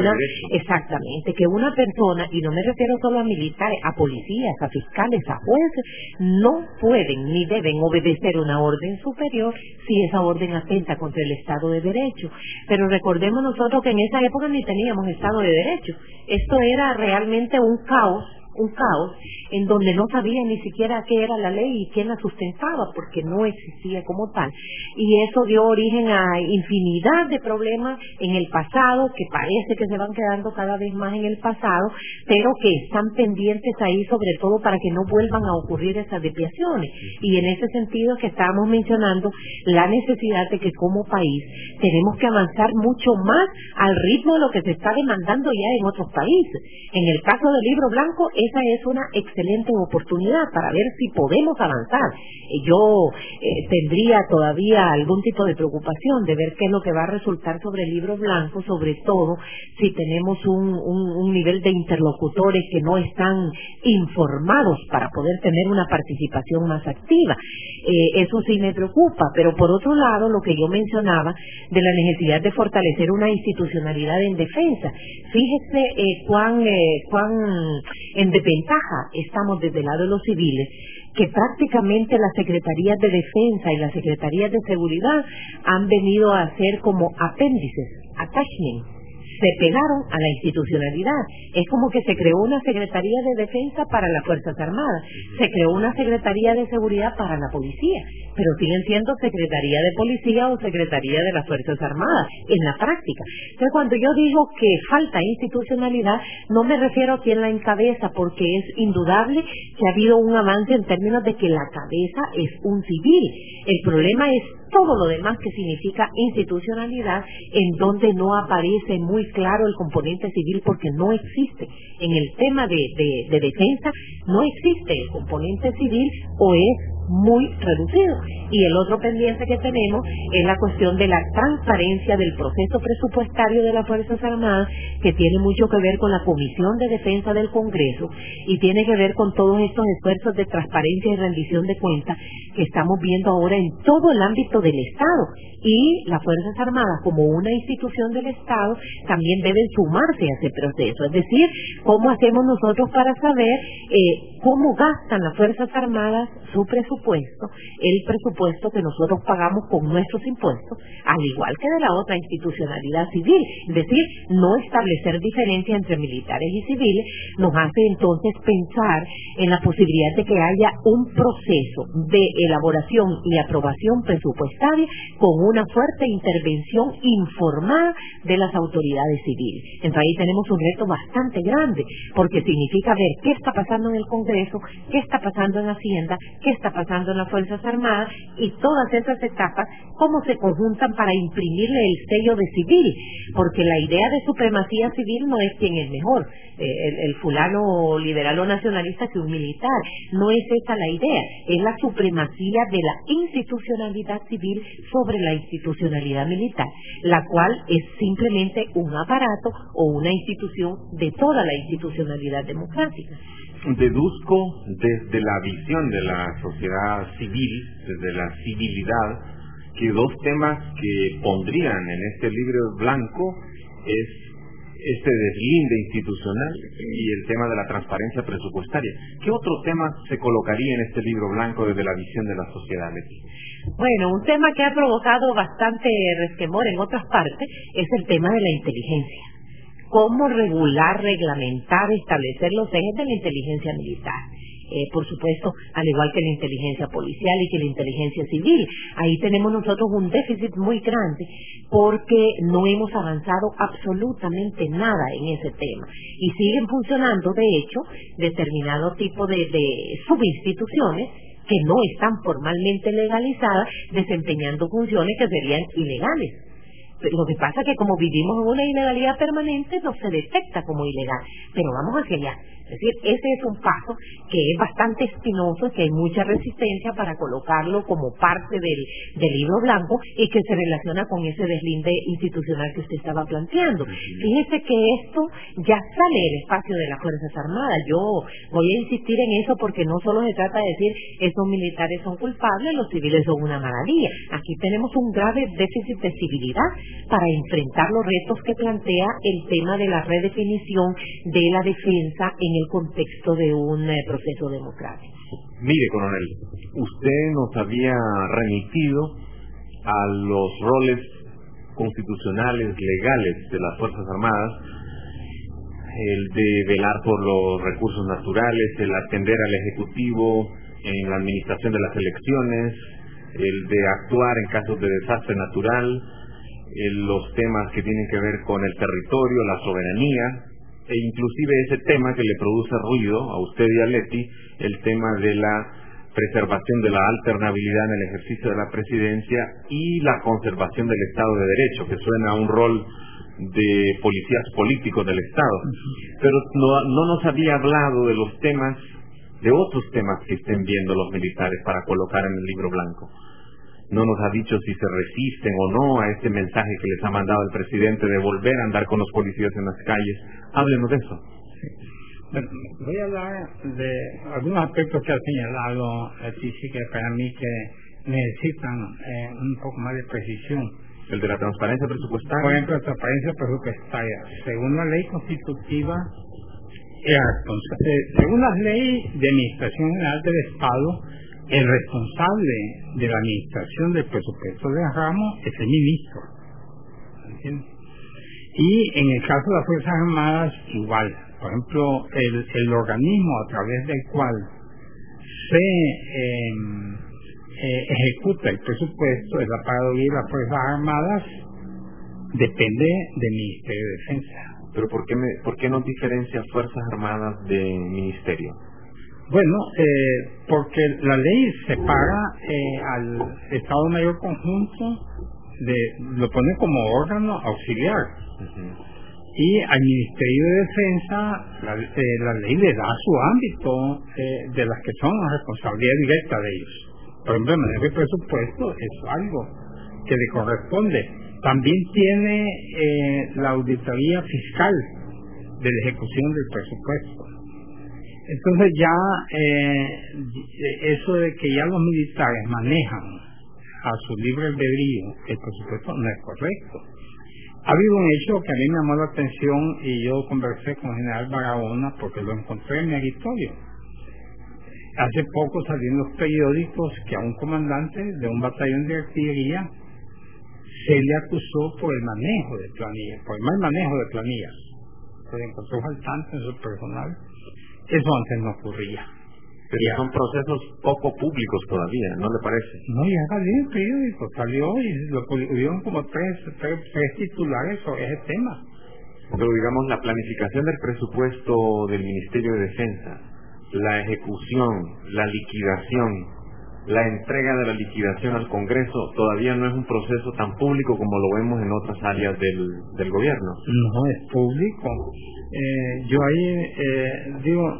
que una persona, y no me refiero solo a militares, a policías, a fiscales, a jueces, no pueden ni deben obedecer una orden superior si esa orden atenta contra el Estado de Derecho. Pero recordemos nosotros que en esa época ni teníamos Estado de Derecho. Esto era realmente un caos en donde no sabía ni siquiera qué era la ley y quién la sustentaba, porque no existía como tal. Y eso dio origen a infinidad de problemas en el pasado, que parece que se van quedando cada vez más en el pasado, pero que están pendientes ahí, sobre todo para que no vuelvan a ocurrir esas desviaciones. Y en ese sentido que estábamos mencionando la necesidad de que como país tenemos que avanzar mucho más al ritmo de lo que se está demandando ya en otros países. En el caso del Libro Blanco, esa es una excelente oportunidad para ver si podemos avanzar. Yo tendría todavía algún tipo de preocupación de ver qué es lo que va a resultar sobre el Libro Blanco, sobre todo si tenemos un nivel de interlocutores que no están informados para poder tener una participación más activa. Eso sí me preocupa, pero por otro lado, lo que yo mencionaba de la necesidad de fortalecer una institucionalidad en defensa. Fíjese cuán en desventaja estamos desde el lado de los civiles, que prácticamente las secretarías de defensa y las secretarías de seguridad han venido a ser como apéndices, attachment, se pegaron a la institucionalidad. Es como que se creó una Secretaría de Defensa para las Fuerzas Armadas, se creó una Secretaría de Seguridad para la Policía, pero siguen siendo Secretaría de Policía o Secretaría de las Fuerzas Armadas en la práctica. Entonces, cuando yo digo que falta institucionalidad, no me refiero a quién la encabeza, porque es indudable que ha habido un avance en términos de que la cabeza es un civil. El problema es todo lo demás que significa institucionalidad, en donde no aparece muy claro el componente civil, porque no existe. En el tema de defensa no existe el componente civil, o es muy reducido. Y el otro pendiente que tenemos es la cuestión de la transparencia del proceso presupuestario de las Fuerzas Armadas, que tiene mucho que ver con la Comisión de Defensa del Congreso y tiene que ver con todos estos esfuerzos de transparencia y rendición de cuentas que estamos viendo ahora en todo el ámbito del Estado. Y las Fuerzas Armadas, como una institución del Estado, también deben sumarse a ese proceso. Es decir, ¿cómo hacemos nosotros para saber cómo gastan las Fuerzas Armadas su presupuesto, el presupuesto que nosotros pagamos con nuestros impuestos, al igual que de la otra institucionalidad civil? Es decir, no establecer diferencia entre militares y civiles nos hace entonces pensar en la posibilidad de que haya un proceso de elaboración y aprobación presupuestaria con una fuerte intervención informada de las autoridades civiles. Entonces ahí tenemos un reto bastante grande, porque significa ver qué está pasando en el Congreso, qué está pasando en Hacienda, qué está pasando en las Fuerzas Armadas, y todas esas etapas cómo se conjuntan para imprimirle el sello de civil, porque la idea de supremacía civil no es quién es mejor, el fulano liberal o nacionalista que un militar. No es esa la idea, es la supremacía de la institucionalidad civil sobre la institucionalidad militar, la cual es simplemente un aparato o una institución de toda la institucionalidad democrática. Deduzco desde la visión de la sociedad civil, desde la civilidad, que dos temas que pondrían en este libro blanco es este deslinde institucional y el tema de la transparencia presupuestaria. ¿Qué otro tema se colocaría en este libro blanco desde la visión de la sociedad, Leti? Bueno, un tema que ha provocado bastante resquemor en otras partes es el tema de la inteligencia. Cómo regular, reglamentar, establecer los ejes de la inteligencia militar. Por supuesto, al igual que la inteligencia policial y que la inteligencia civil. Ahí tenemos nosotros un déficit muy grande porque no hemos avanzado absolutamente nada en ese tema. Y siguen funcionando, de hecho, determinado tipo de subinstituciones que no están formalmente legalizadas, desempeñando funciones que serían ilegales. Lo que pasa es que como vivimos en una ilegalidad permanente, no se detecta como ilegal, pero vamos hacia allá. Es decir, ese es un paso que es bastante espinoso, que hay mucha resistencia para colocarlo como parte del libro blanco y que se relaciona con ese deslinde institucional que usted estaba planteando. Fíjese que esto ya sale del espacio de las Fuerzas Armadas. Yo voy a insistir en eso porque no solo se trata de decir esos militares son culpables, los civiles son una maravilla. Aquí tenemos un grave déficit de civilidad para enfrentar los retos que plantea el tema de la redefinición de la defensa en el contexto de un proceso democrático. Mire, coronel, usted nos había remitido a los roles constitucionales, legales de las Fuerzas Armadas, el de velar por los recursos naturales, el atender al Ejecutivo en la administración de las elecciones, el de actuar en casos de desastre natural, los temas que tienen que ver con el territorio, la soberanía, e inclusive ese tema que le produce ruido a usted y a Leti, el tema de la preservación de la alternabilidad en el ejercicio de la presidencia y la conservación del Estado de Derecho, que suena a un rol de policías políticos del Estado. Pero no nos había hablado de los temas, de otros temas que estén viendo los militares para colocar en el libro blanco. No nos ha dicho si se resisten o no a este mensaje que les ha mandado el presidente de volver a andar con los policías en las calles. Háblenos de eso. Sí. Bueno, voy a hablar de algunos aspectos que ha señalado sí, que para mí que necesitan un poco más de precisión. El de la transparencia presupuestaria. Por ejemplo, la transparencia presupuestaria. Según la ley constitutiva, según la ley de Administración General del Estado, el responsable de la administración del presupuesto de ramo es el ministro. ¿Entiendes? Y en el caso de las Fuerzas Armadas, igual. Por ejemplo, el organismo a través del cual se ejecuta el presupuesto de la Procuraduría de las Fuerzas Armadas depende del Ministerio de Defensa. ¿Pero por qué nos diferencia Fuerzas Armadas de Ministerio? Bueno, porque la ley separa al Estado Mayor Conjunto, lo pone como órgano auxiliar. Y al Ministerio de Defensa la ley le da su ámbito de las que son la responsabilidad directa de ellos. Por ejemplo, en manejo de presupuesto es algo que le corresponde. También tiene la auditoría fiscal de la ejecución del presupuesto. Entonces ya eso de que ya los militares manejan a su libre albedrío el presupuesto no es correcto. Ha habido un hecho que a mí me llamó la atención y yo conversé con el general Barahona porque lo encontré meritorio. Hace poco salió en los periódicos que a un comandante de un batallón de artillería se le acusó por el manejo de planillas, por el mal manejo de planillas. Se le encontró faltante en su personal. Eso antes no ocurría. Pero ya son procesos poco públicos todavía, ¿no le parece? No, ya salió en el periódico, salió y lo publicaron como tres titulares sobre ese tema. Pero digamos, la planificación del presupuesto del Ministerio de Defensa, la ejecución, la liquidación, la entrega de la liquidación al Congreso, todavía no es un proceso tan público como lo vemos en otras áreas del gobierno. No es público. Yo ahí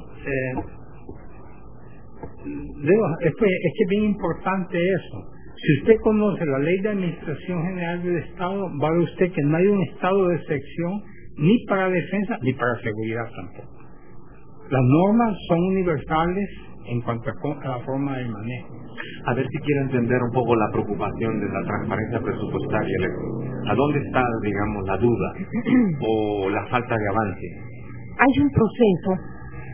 es que es bien importante eso. Si usted conoce la Ley de Administración General del Estado, va a ver usted que no hay un estado de excepción ni para defensa ni para seguridad tampoco. Las normas son universales en cuanto a la forma de manejo. A ver si quiero entender un poco la preocupación de la transparencia presupuestaria. ¿A dónde está, digamos, la duda o la falta de avance? Hay un proceso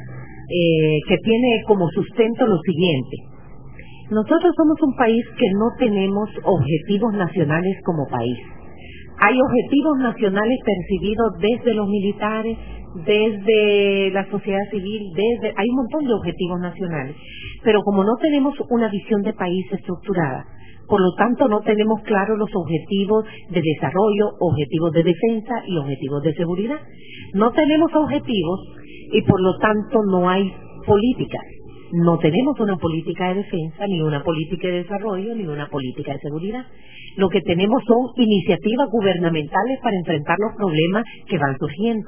que tiene como sustento lo siguiente. Nosotros somos un país que no tenemos objetivos nacionales como país. Hay objetivos nacionales percibidos desde los militares, desde la sociedad civil, hay un montón de objetivos nacionales, pero como no tenemos una visión de país estructurada, por lo tanto no tenemos claros los objetivos de desarrollo, objetivos de defensa y objetivos de seguridad. No tenemos objetivos y por lo tanto no hay políticas. No tenemos una política de defensa, ni una política de desarrollo, ni una política de seguridad. Lo que tenemos son iniciativas gubernamentales para enfrentar los problemas que van surgiendo.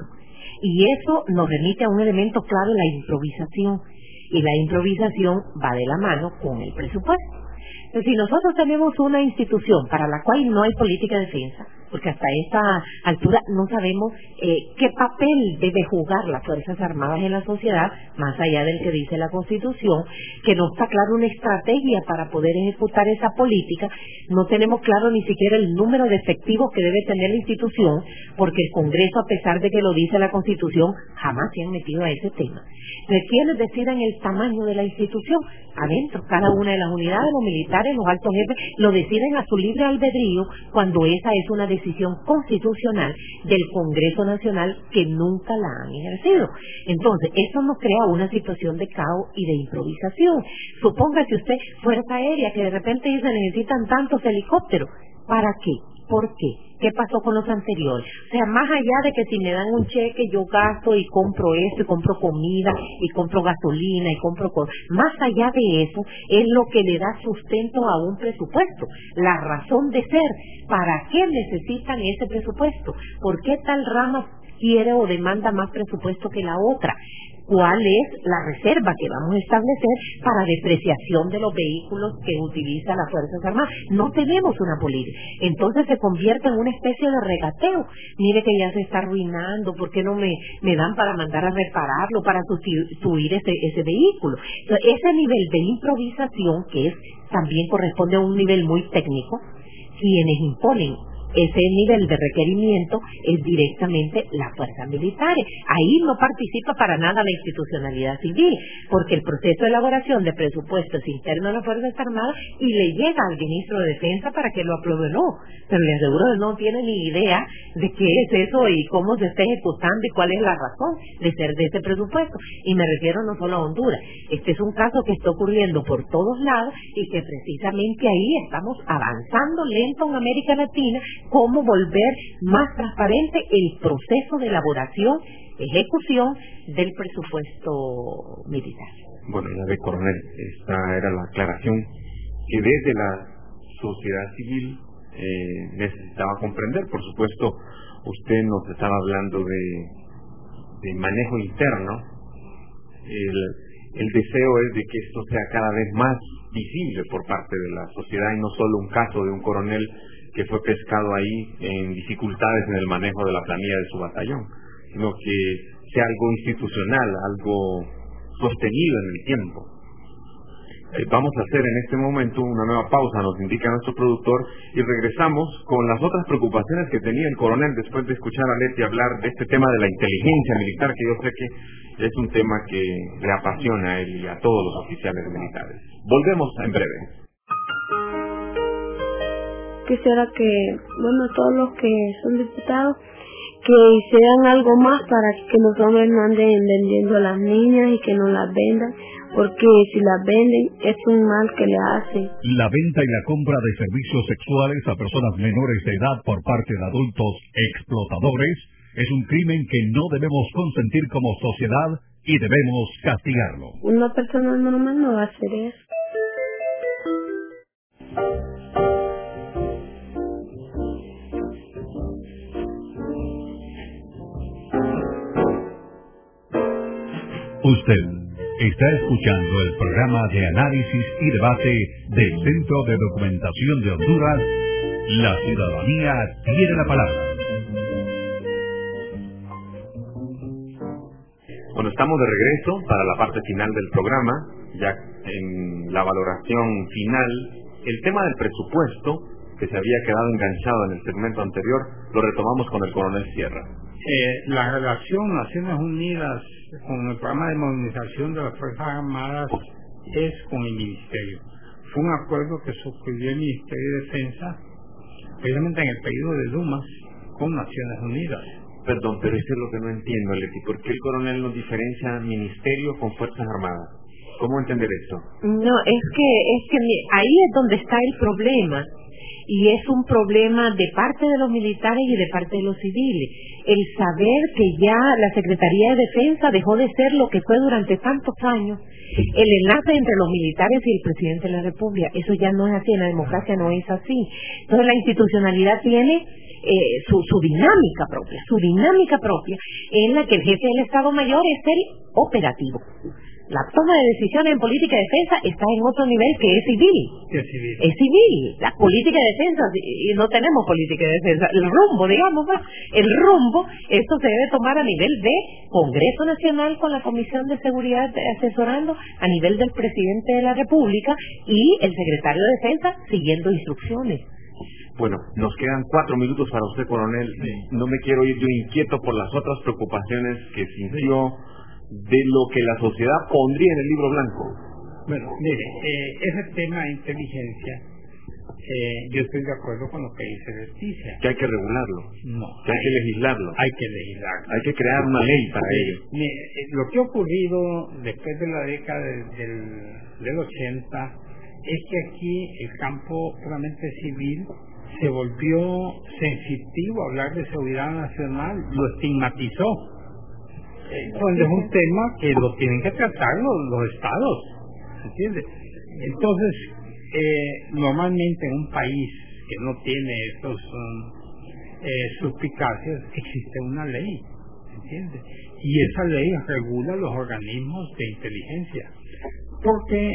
Y eso nos remite a un elemento clave, la improvisación. Y la improvisación va de la mano con el presupuesto. Entonces, si nosotros tenemos una institución para la cual no hay política de defensa, porque hasta esta altura no sabemos qué papel debe jugar las Fuerzas Armadas en la sociedad, más allá del que dice la Constitución, que no está claro una estrategia para poder ejecutar esa política, no tenemos claro ni siquiera el número de efectivos que debe tener la institución, porque el Congreso, a pesar de que lo dice la Constitución, jamás se han metido a ese tema. Entonces, ¿quiénes deciden el tamaño de la institución? Adentro, cada una de las unidades, los militares, los altos jefes, lo deciden a su libre albedrío cuando esa es una decisión constitucional del Congreso Nacional que nunca la han ejercido. Entonces, eso nos crea una situación de caos y de improvisación. Supóngase usted, Fuerza Aérea, que de repente dice necesitan tantos helicópteros. ¿Para qué? ¿Por qué? ¿Qué pasó con los anteriores? O sea, más allá de que si me dan un cheque yo gasto y compro esto y compro comida y compro gasolina y compro cosas, más allá de eso es lo que le da sustento a un presupuesto, la razón de ser. ¿Para qué necesitan ese presupuesto? ¿Por qué tal rama quiere o demanda más presupuesto que la otra? ¿Cuál es la reserva que vamos a establecer para depreciación de los vehículos que utiliza las Fuerzas Armadas? No tenemos una política. Entonces se convierte en una especie de regateo. Mire que ya se está arruinando, ¿por qué no me dan para mandar a repararlo, para sustituir ese vehículo? Entonces, ese nivel de improvisación, que también corresponde a un nivel muy técnico, quienes imponen ese nivel de requerimiento es directamente las fuerzas militares. Ahí no participa para nada la institucionalidad civil, porque el proceso de elaboración de presupuesto es interno a las Fuerzas Armadas y le llega al ministro de Defensa para que lo apruebe o no. Pero le aseguro que no tiene ni idea de qué es eso y cómo se está ejecutando y cuál es la razón de ser de ese presupuesto. Y me refiero no solo a Honduras. Este es un caso que está ocurriendo por todos lados y que precisamente ahí estamos avanzando lento en América Latina. Cómo volver más transparente el proceso de elaboración, ejecución del presupuesto militar. Bueno, ya ve, coronel, esta era la aclaración que desde la sociedad civil necesitaba comprender. Por supuesto, usted nos estaba hablando de manejo interno. El deseo es de que esto sea cada vez más visible por parte de la sociedad y no solo un caso de un coronel que fue pescado ahí en dificultades en el manejo de la planilla de su batallón, sino que sea algo institucional, algo sostenido en el tiempo. Vamos a hacer en este momento una nueva pausa, nos indica nuestro productor, y regresamos con las otras preocupaciones que tenía el coronel después de escuchar a Leti hablar de este tema de la inteligencia militar, que yo sé que es un tema que le apasiona a él y a todos los oficiales militares. Volvemos en breve. Quisiera que, todos los que son diputados, que hicieran algo más para que los hombres no anden vendiendo a las niñas y que no las vendan, porque si las venden es un mal que le hacen. La venta y la compra de servicios sexuales a personas menores de edad por parte de adultos explotadores es un crimen que no debemos consentir como sociedad y debemos castigarlo. Una persona normal no va a hacer eso. Usted está escuchando el programa de análisis y debate del Centro de Documentación de Honduras. La ciudadanía tiene la palabra. Bueno, estamos de regreso para la parte final del programa, ya en la valoración final. El tema del presupuesto que se había quedado enganchado en el segmento anterior, lo retomamos con el coronel Sierra. La relación Naciones Unidas con el programa de modernización de las Fuerzas Armadas es con el Ministerio. Fue un acuerdo que suscribió el Ministerio de Defensa precisamente en el periodo de Dumas con Naciones Unidas. Perdón, pero eso es lo que no entiendo, Leti. ¿Por qué el coronel nos diferencia Ministerio con Fuerzas Armadas? ¿Cómo entender esto? No, es que ahí es donde está el problema. Y es un problema de parte de los militares y de parte de los civiles. El saber que ya la Secretaría de Defensa dejó de ser lo que fue durante tantos años, el enlace entre los militares y el presidente de la República, eso ya no es así, en la democracia no es así. Entonces la institucionalidad tiene su dinámica propia, en la que el jefe del Estado Mayor es el operativo. La toma de decisiones en política de defensa está en otro nivel que es civil. Es civil. La política de defensa, y no tenemos política de defensa, el rumbo, esto se debe tomar a nivel de Congreso Nacional con la Comisión de Seguridad asesorando, a nivel del Presidente de la República y el Secretario de Defensa siguiendo instrucciones. Bueno, nos quedan 4 minutos para usted, coronel. No me quiero ir yo inquieto por las otras preocupaciones que sintió de lo que la sociedad pondría en el libro blanco. Bueno, mire, ese tema de inteligencia, yo estoy de acuerdo con lo que dice Leticia. Que hay que regularlo. No. Que hay que legislarlo. Hay que legislarlo. Hay que crear una ley para ello. Mire, lo que ha ocurrido después de la década del 80 es que aquí el campo puramente civil se volvió sensitivo a hablar de seguridad nacional, lo estigmatizó. Entonces es un tema que lo tienen que tratar los estados, ¿entiendes? Entonces, normalmente en un país que no tiene estos suspicacias, existe una ley, ¿entiendes? Y esa ley regula los organismos de inteligencia. Porque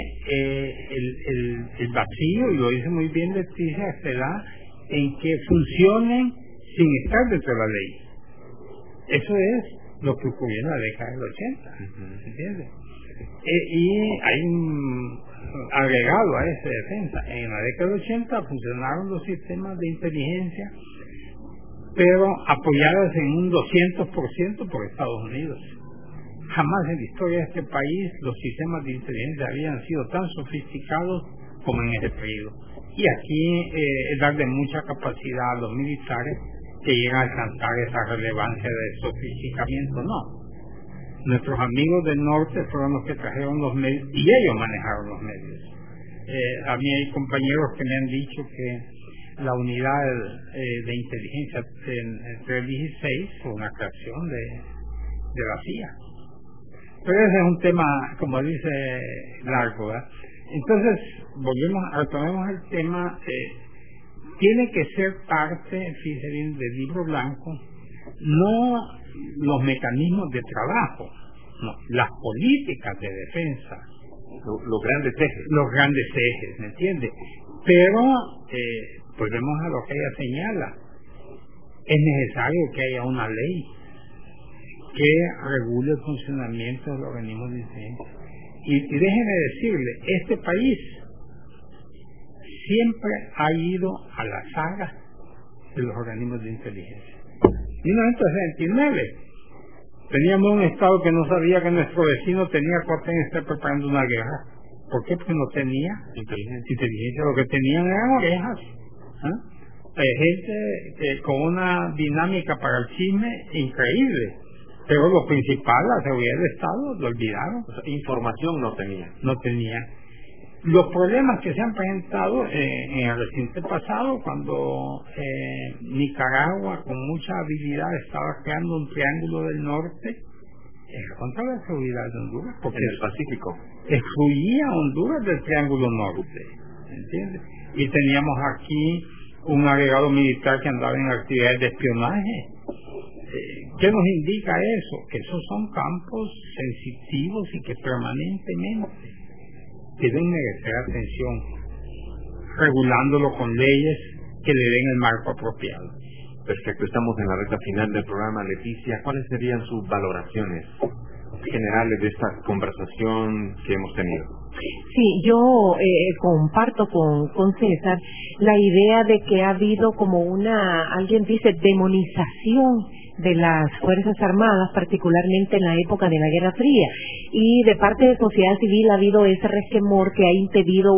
el vacío, y lo dice muy bien Leticia, se da en que funcionen sin estar dentro de la ley. Eso es lo que ocurrió en la década del 80, ¿entiendes? Y hay un agregado a esa defensa. En la década del 80 funcionaron los sistemas de inteligencia, pero apoyados en un 200% por Estados Unidos. Jamás en la historia de este país los sistemas de inteligencia habían sido tan sofisticados como en ese periodo. Y aquí es darle mucha capacidad a los militares que llegan a alcanzar esa relevancia de sofisticamiento. No. Nuestros amigos del norte fueron los que trajeron los medios y ellos manejaron los medios. A mí hay compañeros que me han dicho que la unidad de inteligencia entre el 16 fue una creación de la CIA. Pero ese es un tema, como dice, largo, ¿verdad? Entonces, retomemos el tema. Tiene que ser parte, fíjese bien, del libro blanco, no los mecanismos de trabajo, no, las políticas de defensa. Los grandes ejes. Los grandes ejes, ¿me entiende? Pero, volvemos a lo que ella señala. Es necesario que haya una ley que regule el funcionamiento de los organismos de inteligencia. Y déjeme decirle, este país siempre ha ido a la saga de los organismos de inteligencia. En 1969 teníamos un Estado que no sabía que nuestro vecino tenía que estar preparando una guerra. ¿Por qué? Porque no tenía inteligencia. Lo que tenían eran orejas. Gente con una dinámica para el chisme increíble. Pero lo principal, la seguridad del Estado, lo olvidaron. O sea, información no tenía. No tenía. Los problemas que se han presentado en el reciente pasado, cuando Nicaragua con mucha habilidad estaba creando un triángulo del norte, era contra la seguridad de Honduras, porque en el Pacífico excluía a Honduras del triángulo norte, ¿entiendes? Y teníamos aquí un agregado militar que andaba en actividades de espionaje. ¿Qué nos indica eso? Que esos son campos sensitivos y que permanentemente deben merecer atención, regulándolo con leyes que le den el marco apropiado. Perfecto, estamos en la recta final del programa. Leticia, ¿cuáles serían sus valoraciones? Ok, generales de esta conversación que hemos tenido. Sí, yo comparto con César la idea de que ha habido como alguien dice, demonización de las Fuerzas Armadas, particularmente en la época de la Guerra Fría, y de parte de sociedad civil ha habido ese resquemor que ha impedido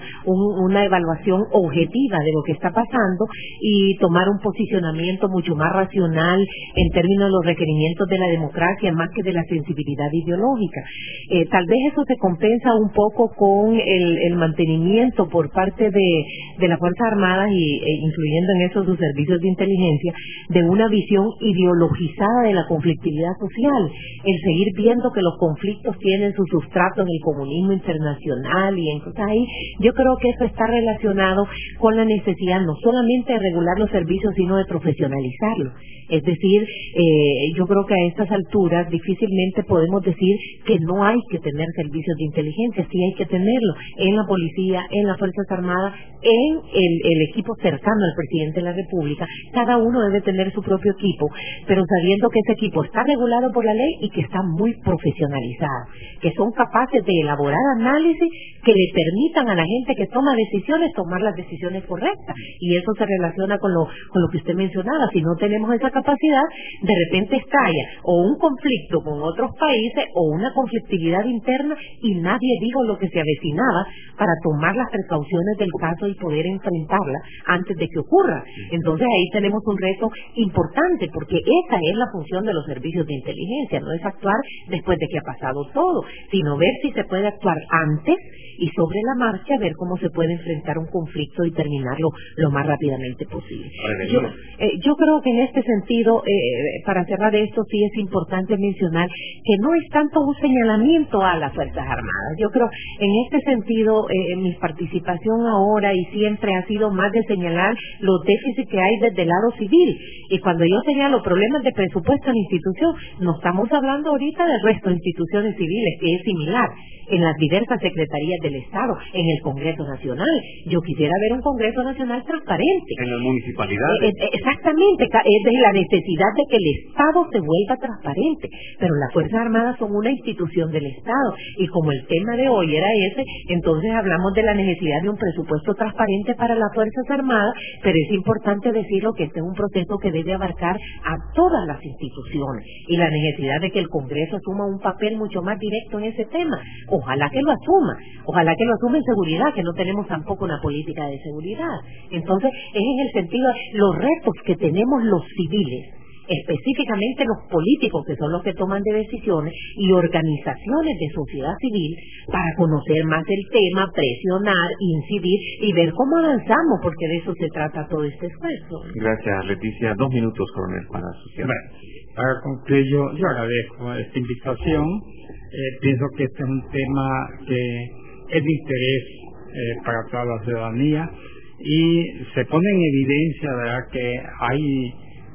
una evaluación objetiva de lo que está pasando y tomar un posicionamiento mucho más racional en términos de los requerimientos de la democracia más que de la sensibilidad ideológica. Tal vez eso se compensa un poco con el mantenimiento por parte de las Fuerzas Armadas incluyendo en eso sus servicios de inteligencia, de una visión ideológica de la conflictividad social, el seguir viendo que los conflictos tienen su sustrato en el comunismo internacional y en cosas ahí. Yo creo que eso está relacionado con la necesidad no solamente de regular los servicios, sino de profesionalizarlos. Es decir, yo creo que a estas alturas difícilmente podemos decir que no hay que tener servicios de inteligencia. Sí hay que tenerlo en la policía, en las Fuerzas Armadas, en el equipo cercano al presidente de la República. Cada uno debe tener su propio equipo, pero sabiendo que ese equipo está regulado por la ley y que está muy profesionalizado, que son capaces de elaborar análisis que le permitan a la gente que toma decisiones tomar las decisiones correctas. Y eso se relaciona con lo que usted mencionaba. Si no tenemos esa capacidad, de repente estalla o un conflicto con otros países o una conflictividad interna y nadie dijo lo que se avecinaba para tomar las precauciones del caso y poder enfrentarla antes de que ocurra. Entonces ahí tenemos un reto importante, porque esa es la función de los servicios de inteligencia, no es actuar después de que ha pasado todo, sino ver si se puede actuar antes y sobre la marcha ver cómo se puede enfrentar un conflicto y terminarlo lo más rápidamente posible. Yo creo que en este sentido, para cerrar esto, sí es importante mencionar que no es tanto un señalamiento a las Fuerzas Armadas. Yo creo, en este sentido, mi participación ahora y siempre ha sido más de señalar los déficits que hay desde el lado civil. Y cuando yo señalo problemas de presupuesto en la institución, no estamos hablando ahorita del resto de instituciones civiles, que es similar en las diversas secretarías del Estado, en el Congreso Nacional. Yo quisiera ver un Congreso Nacional transparente. En las municipalidades. Exactamente, es de la necesidad de que el Estado se vuelva transparente. Pero las Fuerzas Armadas son una institución del Estado. Y como el tema de hoy era ese, entonces hablamos de la necesidad de un presupuesto transparente para las Fuerzas Armadas, pero es importante decirlo que este es un proceso que debe abarcar a todas las instituciones. Y la necesidad de que el Congreso asuma un papel mucho más directo en ese tema. Ojalá que lo asuma en seguridad, que no tenemos tampoco una política de seguridad. Entonces, es en el sentido de los retos que tenemos los civiles, específicamente los políticos, que son los que toman de decisiones, y organizaciones de sociedad civil, para conocer más el tema, presionar, incidir y ver cómo avanzamos, porque de eso se trata todo este esfuerzo. Gracias, Leticia. 2 minutos, coronel, para su cierre. Bueno, para concluir, yo agradezco esta invitación. Pienso que este es un tema que es de interés para toda la ciudadanía y se pone en evidencia, ¿verdad?, que hay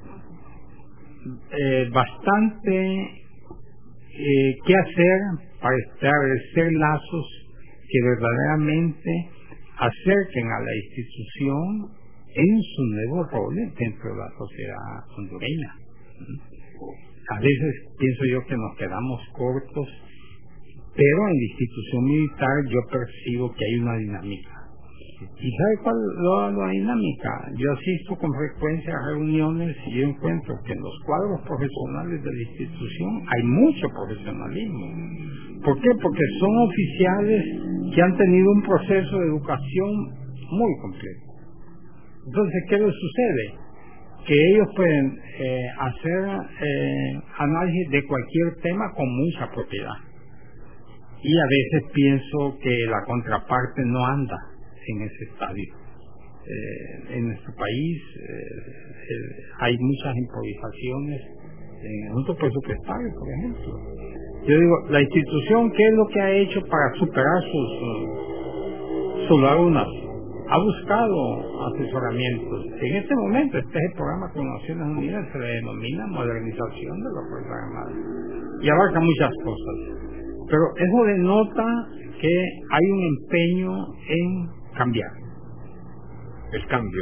bastante que hacer para establecer lazos que verdaderamente acerquen a la institución en su nuevo rol dentro de la sociedad hondureña. A veces pienso yo que nos quedamos cortos, pero en la institución militar yo percibo que hay una dinámica. ¿Y sabe cuál es la dinámica? Yo asisto con frecuencia a reuniones y yo encuentro que en los cuadros profesionales de la institución hay mucho profesionalismo. ¿Por qué? Porque son oficiales que han tenido un proceso de educación muy completo. Entonces, ¿qué les sucede? Que ellos pueden hacer análisis de cualquier tema con mucha propiedad. Y a veces pienso que la contraparte no anda en ese estadio. En nuestro país hay muchas improvisaciones en el mundo presupuestario, por ejemplo. Yo digo, la institución, ¿qué es lo que ha hecho para superar sus lagunas? Ha buscado asesoramientos. En este momento, este es el programa con Naciones Unidas, se le denomina modernización de las Fuerzas Armadas. Y abarca muchas cosas. Pero eso denota que hay un empeño en cambiar. El cambio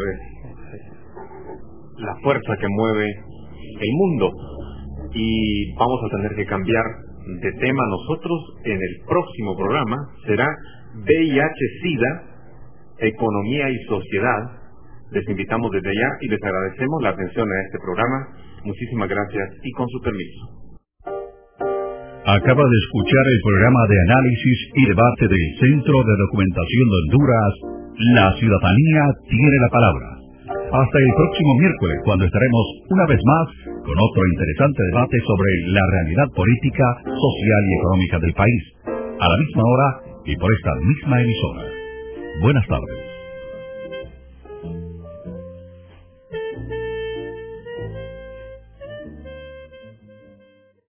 es la fuerza que mueve el mundo y vamos a tener que cambiar de tema nosotros en el próximo programa será VIH-Sida, Economía y Sociedad. Les invitamos desde allá y les agradecemos la atención a este programa. Muchísimas gracias y con su permiso. Acaba de escuchar el programa de análisis y debate del Centro de Documentación de Honduras, La Ciudadanía tiene la palabra. Hasta el próximo miércoles, cuando estaremos una vez más con otro interesante debate sobre la realidad política, social y económica del país, a la misma hora y por esta misma emisora. Buenas tardes.